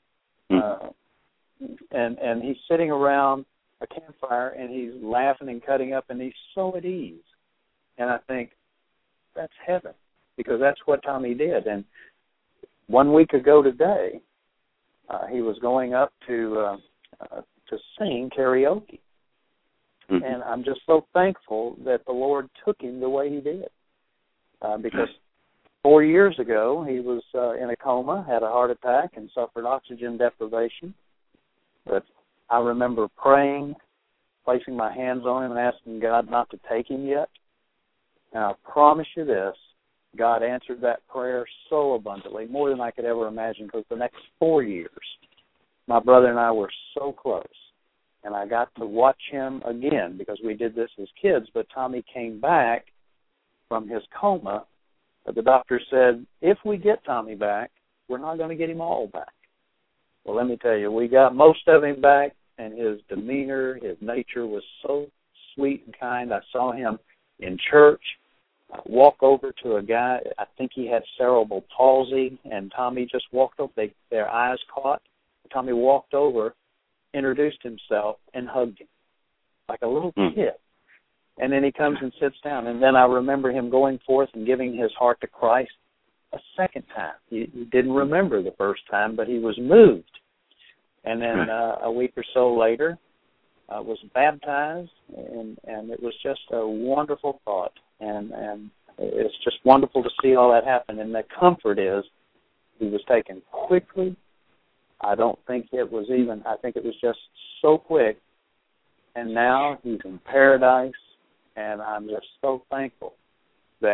And he's sitting around a campfire, and he's laughing and cutting up, and he's so at ease. And I think that's heaven, because that's what Tommy did. And 1 week ago today, he was going up to sing karaoke. And I'm just so thankful that the Lord took him the way he did. Because 4 years ago, he was in a coma, had a heart attack, and suffered oxygen deprivation. But I remember praying, placing my hands on him and asking God not to take him yet. And I promise you this, God answered that prayer so abundantly, more than I could ever imagine, because the next 4 years, my brother and I were so close. And I got to watch him again, because we did this as kids, but Tommy came back from his coma. But the doctor said, if we get Tommy back, we're not going to get him all back. Well, let me tell you, we got most of him back, and his demeanor, his nature was so sweet and kind. I saw him in church walk over to a guy. I think he had cerebral palsy, and Tommy just walked over. Their eyes caught. Tommy walked over, introduced himself, and hugged him like a little kid. And then he comes and sits down. And then I remember him going forth and giving his heart to Christ a second time. He didn't remember the first time, but he was moved. And then a week or so later, was baptized, and it was just a wonderful thought. And it's just wonderful to see all that happen. And the comfort is he was taken quickly. I don't think it was even, I think it was just so quick. And now he's in paradise, and I'm just so thankful that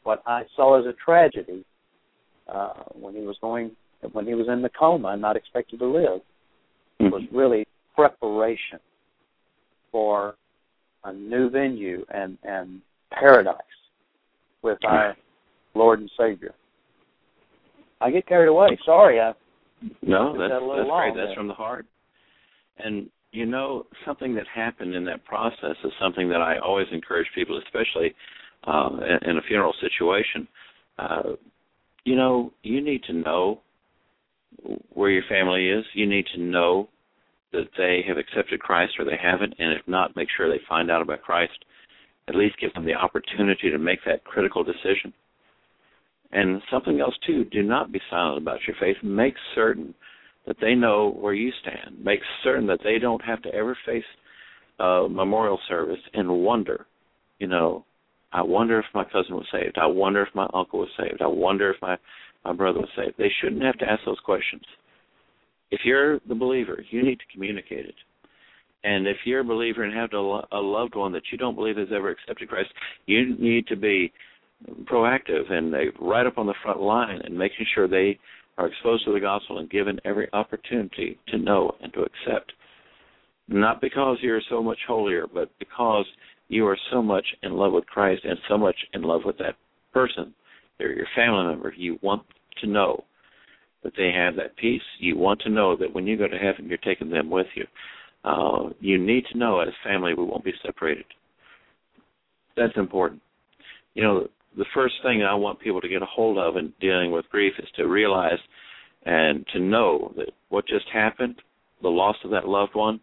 what I saw as a tragedy when he was in the coma and not expected to live was really preparation for a new venue and paradise with our Lord and Savior. I get carried away. Sorry. No, that's great. That's from the heart. And, something that happened in that process is something that I always encourage people, especially in a funeral situation. You need to know where your family is. You need to know that they have accepted Christ or they haven't, and if not, make sure they find out about Christ. At least give them the opportunity to make that critical decision. And something else, too, do not be silent about your faith. Make certain that they know where you stand. Make certain that they don't have to ever face a memorial service and wonder, I wonder if my cousin was saved. I wonder if my uncle was saved. I wonder if my brother was saved. They shouldn't have to ask those questions. If you're the believer, you need to communicate it. And if you're a believer and have a loved one that you don't believe has ever accepted Christ, you need to be proactive and right up on the front line and making sure they are exposed to the gospel and given every opportunity to know and to accept. Not because you're so much holier, but because you are so much in love with Christ and so much in love with that person. They're your family member. You want to know that they have that peace. You want to know that when you go to heaven, you're taking them with you. You need to know as family we won't be separated. That's important. The first thing I want people to get a hold of in dealing with grief is to realize and to know that what just happened, the loss of that loved one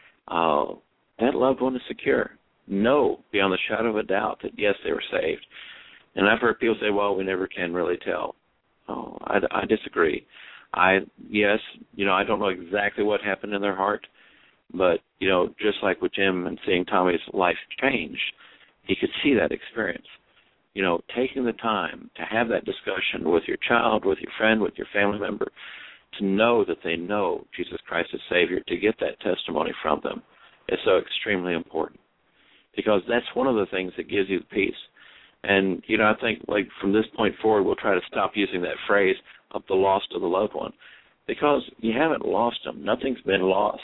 is secure. Know beyond the shadow of a doubt that, yes, they were saved. And I've heard people say, well, we never can really tell. Oh, I disagree. I don't know exactly what happened in their heart, but, just like with Jim and seeing Tommy's life change, he could see that experience. Taking the time to have that discussion with your child, with your friend, with your family member, to know that they know Jesus Christ as Savior, to get that testimony from them is so extremely important, because that's one of the things that gives you the peace. And, I think, like, from this point forward, we'll try to stop using that phrase of the loss of the loved one, because you haven't lost them. Nothing's been lost.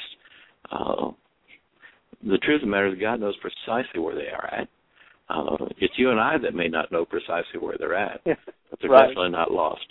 The truth of the matter is God knows precisely where they are at. It's you and I that may not know precisely where they're at, but they're definitely not lost.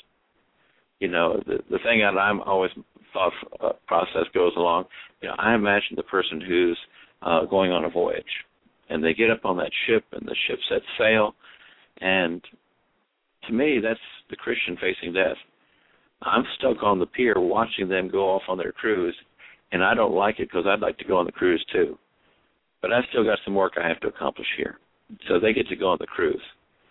The thing that I'm always thought process goes along, I imagine the person who's going on a voyage, and they get up on that ship, and the ship sets sail, and to me, that's the Christian facing death. I'm stuck on the pier watching them go off on their cruise, and I don't like it because I'd like to go on the cruise too. But I've still got some work I have to accomplish here. So they get to go on the cruise.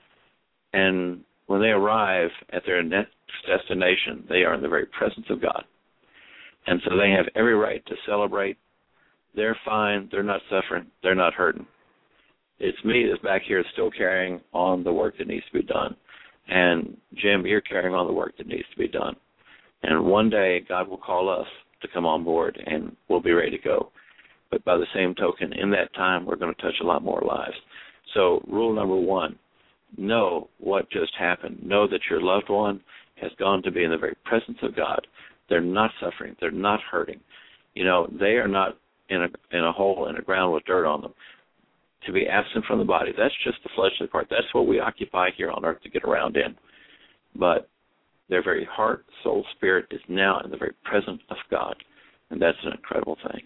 And when they arrive at their next destination, they are in the very presence of God. And so they have every right to celebrate. They're fine. They're not suffering. They're not hurting. It's me that's back here still carrying on the work that needs to be done. And, Jim, you're carrying on the work that needs to be done. And one day, God will call us to come on board, and we'll be ready to go. But by the same token, in that time, we're going to touch a lot more lives. So rule number one, know what just happened. Know that your loved one has gone to be in the very presence of God. They're not suffering. They're not hurting. They are not in a hole in the ground with dirt on them. To be absent from the body, that's just the fleshly part. That's what we occupy here on earth to get around in. But their very heart, soul, spirit is now in the very presence of God, and that's an incredible thing.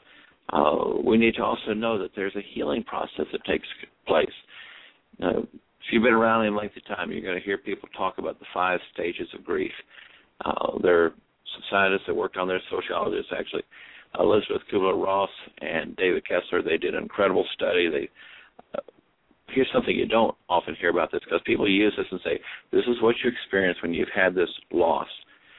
We need to also know that there's a healing process that takes place. If you've been around in length of time, you're going to hear people talk about the 5 stages of grief. There are some scientists that worked on their sociologists, actually. Elizabeth Kubler-Ross and David Kessler, they did an incredible study. Here's something you don't often hear about this, because people use this and say, this is what you experience when you've had this loss.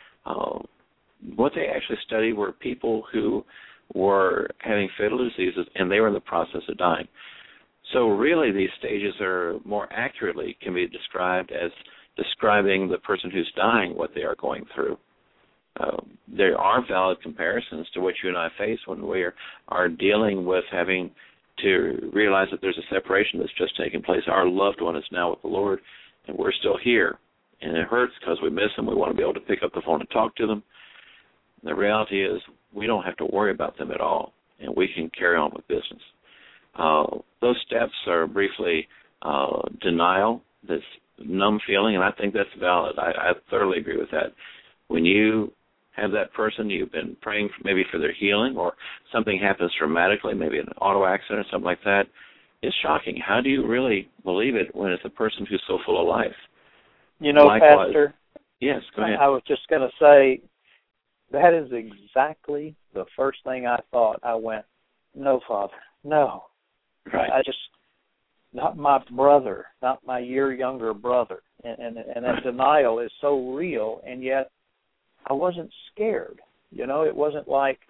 What they actually studied were people who were having fatal diseases, and they were in the process of dying. So really these stages are more accurately can be described as describing the person who's dying, what they are going through. There are valid comparisons to what you and I face when we are dealing with having to realize that there's a separation that's just taken place. Our loved one is now with the Lord, and we're still here. And it hurts because we miss them. We want to be able to pick up the phone and talk to them. The reality is we don't have to worry about them at all, and we can carry on with business. Those steps are briefly denial, this numb feeling, and I think that's valid. I thoroughly agree with that. When you have that person, you've been praying maybe for their healing, or something happens dramatically, maybe an auto accident or something like that, it's shocking. How do you really believe it when it's a person who's so full of life? You know, likewise, Pastor, yes, go ahead. I was just going to say, that is exactly the first thing I thought. I went, no, Father, no. Right. I just, not my brother, not my year younger brother. And that denial is so real, and yet I wasn't scared. You know, it wasn't like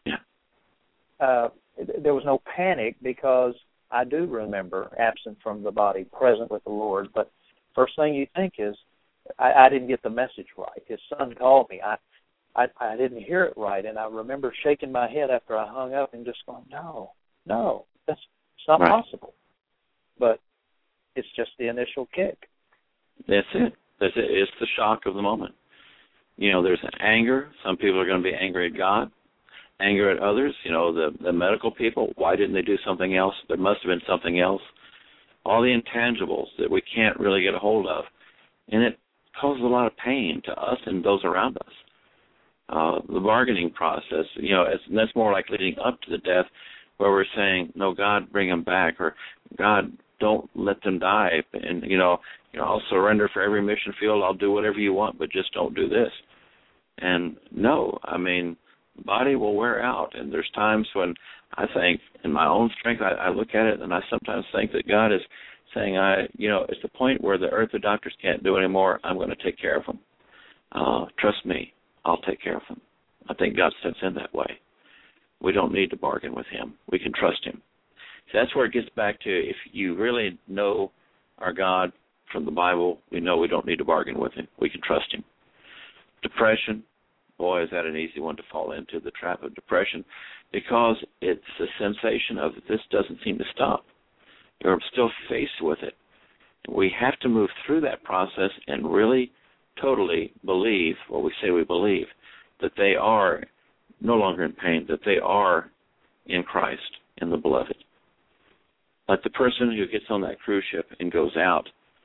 there was no panic, because I do remember absent from the body, present with the Lord. But first thing you think is, I didn't get the message right. His son called me. I didn't hear it right, and I remember shaking my head after I hung up and just going, no, it's not possible. But it's just the initial kick. That's it. It's the shock of the moment. You know, there's anger. Some people are going to be angry at God, anger at others. You know, the medical people, why didn't they do something else? There must have been something else. All the intangibles that we can't really get a hold of. And it causes a lot of pain to us and those around us. The bargaining process, you know, that's more like leading up to the death, where we're saying, no, God, bring them back, or God, don't let them die. And, you know, I'll surrender for every mission field. I'll do whatever you want, but just don't do this. And no, I mean, the body will wear out. And there's times when I think, in my own strength, I look at it and I sometimes think that God is saying, it's the point where the earthly doctors can't do anymore. I'm going to take care of them. Trust me, I'll take care of them. I think God steps in that way. We don't need to bargain with him. We can trust him. So that's where it gets back to, if you really know our God from the Bible, we know we don't need to bargain with him. We can trust him. Depression, boy, is that an easy one to fall into, the trap of depression, because it's a sensation of this doesn't seem to stop. You're still faced with it. We have to move through that process and really totally believe what we say we believe, that they are no longer in pain, that they are in Christ, in the beloved. Like the person who gets on that cruise ship and goes out,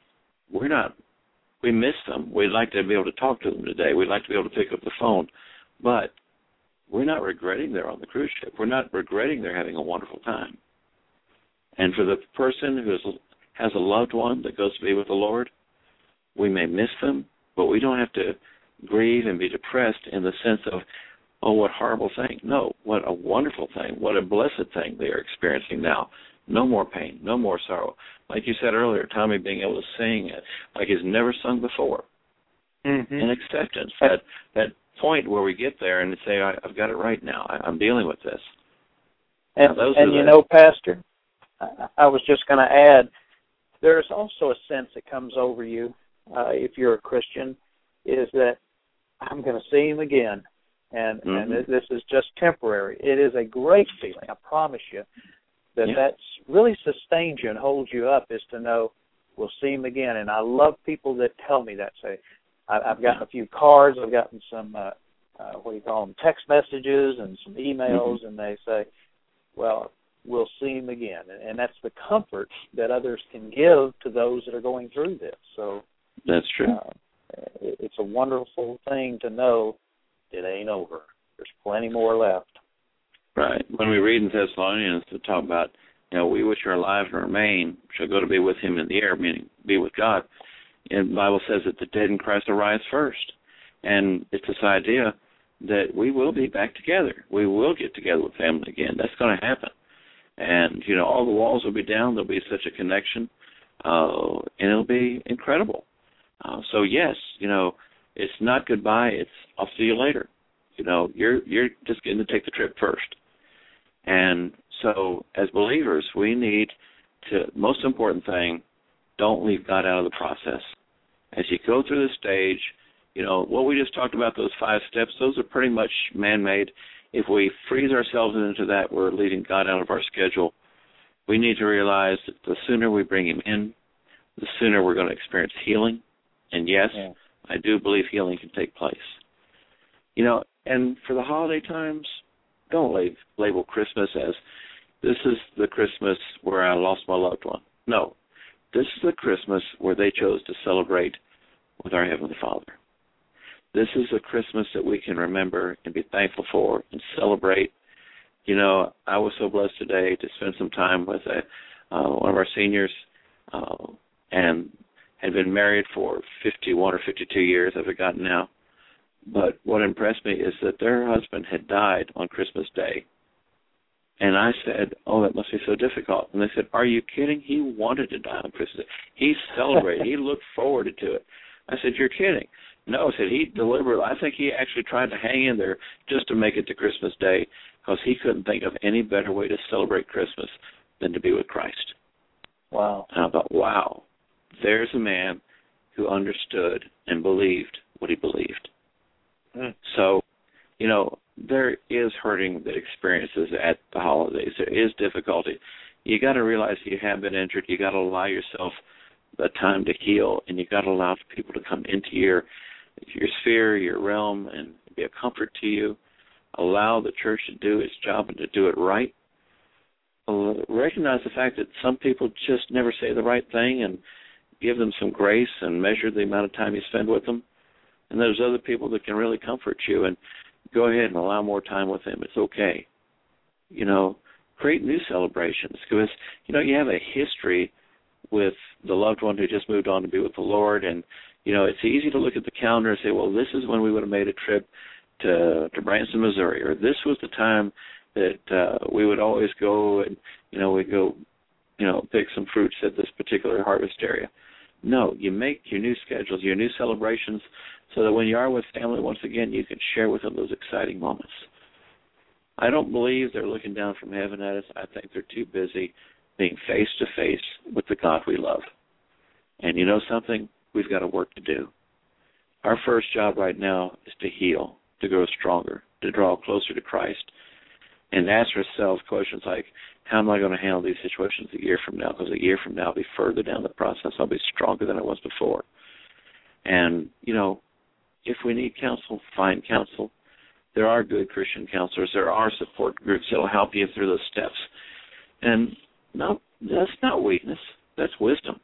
we miss them. We'd like to be able to talk to them today. We'd like to be able to pick up the phone. But we're not regretting they're on the cruise ship. We're not regretting they're having a wonderful time. And for the person who has a loved one that goes to be with the Lord, we may miss them, but we don't have to grieve and be depressed in the sense of, oh, what horrible thing. No, what a wonderful thing. What a blessed thing they are experiencing now. No more pain, no more sorrow. Like you said earlier, Tommy being able to sing like he's never sung before. Mm-hmm. And acceptance, that point where we get there and say, I've got it right now. I'm dealing with this. And you know, Pastor, I was just going to add, there's also a sense that comes over you, if you're a Christian, is that I'm going to see him again. And this is just temporary. It is a great feeling, I promise you, that's really sustains you and holds you up, is to know we'll see him again. And I love people that tell me that. Say, I've gotten a few cards, I've gotten some, text messages and some emails, and they say, well, we'll see him again. And that's the comfort that others can give to those that are going through this. So that's true. It's a wonderful thing to know it ain't over. There's plenty more left. Right. When we read in Thessalonians to talk about, we which are alive and remain shall go to be with him in the air, meaning be with God. And the Bible says that the dead in Christ arise first. And it's this idea that we will be back together. We will get together with family again. That's going to happen. And, all the walls will be down. There'll be such a connection. And it'll be incredible. So, yes, it's not goodbye. It's I'll see you later. You're just getting to take the trip first. And so as believers, we need to, most important thing, don't leave God out of the process. As you go through the stage, what we just talked about, those 5 steps, those are pretty much man-made. If we freeze ourselves into that, we're leaving God out of our schedule. We need to realize that the sooner we bring him in, the sooner we're going to experience healing, And yes, I do believe healing can take place. And for the holiday times, don't label Christmas as, this is the Christmas where I lost my loved one. No, this is the Christmas where they chose to celebrate with our Heavenly Father. This is a Christmas that we can remember and be thankful for and celebrate. I was so blessed today to spend some time with one of our seniors, and had been married for 51 or 52 years, I've forgotten now. But what impressed me is that their husband had died on Christmas Day. And I said, oh, that must be so difficult. And they said, are you kidding? He wanted to die on Christmas Day. He celebrated. He looked forward to it. I said, you're kidding. No, I said, he deliberately, I think he actually tried to hang in there just to make it to Christmas Day, because he couldn't think of any better way to celebrate Christmas than to be with Christ. Wow. And I thought, wow, there's a man who understood and believed what he believed. So, there is hurting that experiences at the holidays. There is difficulty. You got to realize you have been injured. You got to allow yourself the time to heal, and you got to allow people to come into your sphere, your realm, and be a comfort to you. Allow the church to do its job and to do it right. Recognize the fact that some people just never say the right thing, and give them some grace and measure the amount of time you spend with them. And there's other people that can really comfort you, and go ahead and allow more time with them. It's okay. Create new celebrations, because, you have a history with the loved one who just moved on to be with the Lord, and, it's easy to look at the calendar and say, well, this is when we would have made a trip to Branson, Missouri, or this was the time that we would always go and, we'd go, pick some fruits at this particular harvest area. No, you make your new schedules, your new celebrations, so that when you are with family, once again, you can share with them those exciting moments. I don't believe they're looking down from heaven at us. I think they're too busy being face-to-face with the God we love. And you know something? We've got a work to do. Our first job right now is to heal, to grow stronger, to draw closer to Christ, and ask ourselves questions like, how am I going to handle these situations a year from now? Because a year from now I'll be further down the process. I'll be stronger than I was before. And, if we need counsel, find counsel. There are good Christian counselors. There are support groups that will help you through those steps. And no, that's not weakness. That's wisdom.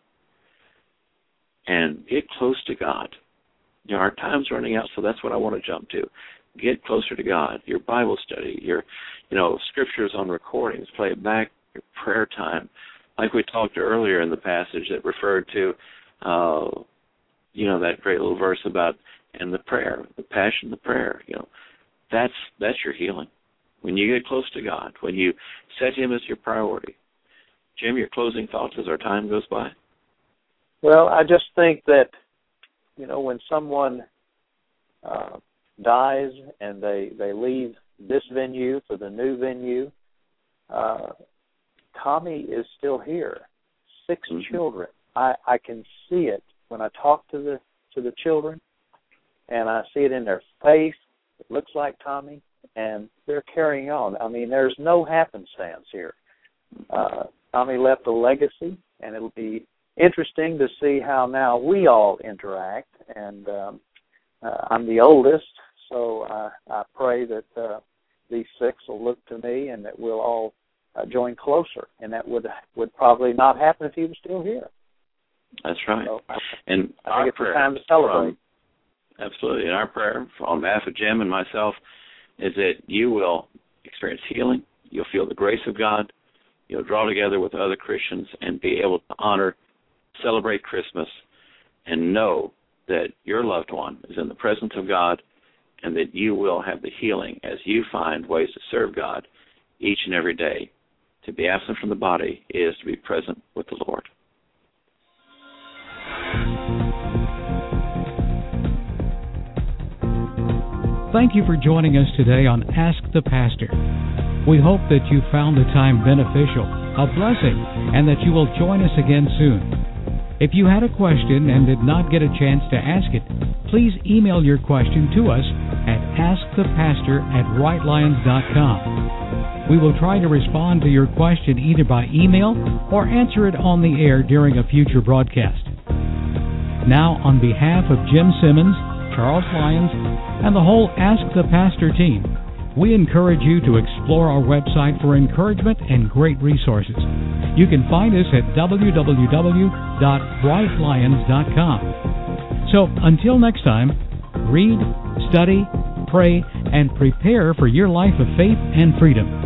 And get close to God. Our time's running out, so that's what I want to jump to. Get closer to God. Your Bible study, your, scriptures on recordings, play it back, your prayer time. Like we talked earlier in the passage that referred to, that great little verse about, and the prayer, the passion, the prayer, that's your healing. When you get close to God, when you set Him as your priority. Jim, your closing thoughts as our time goes by? Well, I just think that, when someone dies and they leave this venue for the new venue, Tommy is still here. 6 children. I can see it when I talk to the children, and I see it in their face. It looks like Tommy, and they're carrying on. I mean, there's no happenstance here. Tommy left a legacy, and it'll be interesting to see how now we all interact. And I'm the oldest, so I pray that these 6 will look to me and that we'll all join closer. And that would probably not happen if he was still here. That's right. So and I think it's a time to celebrate. Absolutely. And our prayer on behalf of Jim and myself is that you will experience healing. You'll feel the grace of God. You'll draw together with other Christians and be able to honor, celebrate Christmas, and know that your loved one is in the presence of God, and that you will have the healing as you find ways to serve God each and every day. To be absent from the body is to be present with the Lord. Thank you for joining us today on Ask the Pastor. We hope that you found the time beneficial, a blessing, and that you will join us again soon. If you had a question and did not get a chance to ask it, please email your question to us at askthepastor@rightlions.com. We will try to respond to your question either by email or answer it on the air during a future broadcast. Now, on behalf of Jim Simmons, Charles Lyons, and the whole Ask the Pastor team, we encourage you to explore our website for encouragement and great resources. You can find us at www.brightlions.com. So, until next time, read, study, pray, and prepare for your life of faith and freedom.